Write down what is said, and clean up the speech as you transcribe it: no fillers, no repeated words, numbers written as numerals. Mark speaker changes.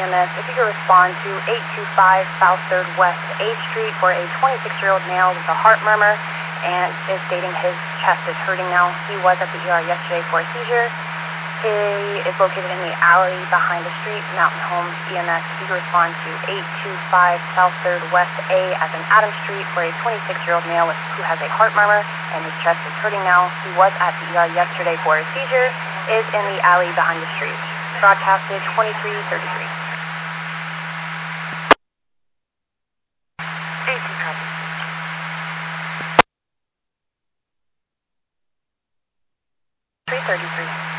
Speaker 1: EMS, if you could respond to 825 South 3rd West A Street for a 26-year-old male with a heart murmur and is stating his chest is hurting now. He was at the ER yesterday for a seizure. He is located in the alley behind the street, Mountain Homes EMS. If you could respond to 825 South 3rd West A as in Adams Street for a 26-year-old male who has a heart murmur and his chest is hurting now. He was at the ER yesterday for a seizure, is in the alley behind the street. Broadcasted 2333. Copy. 333.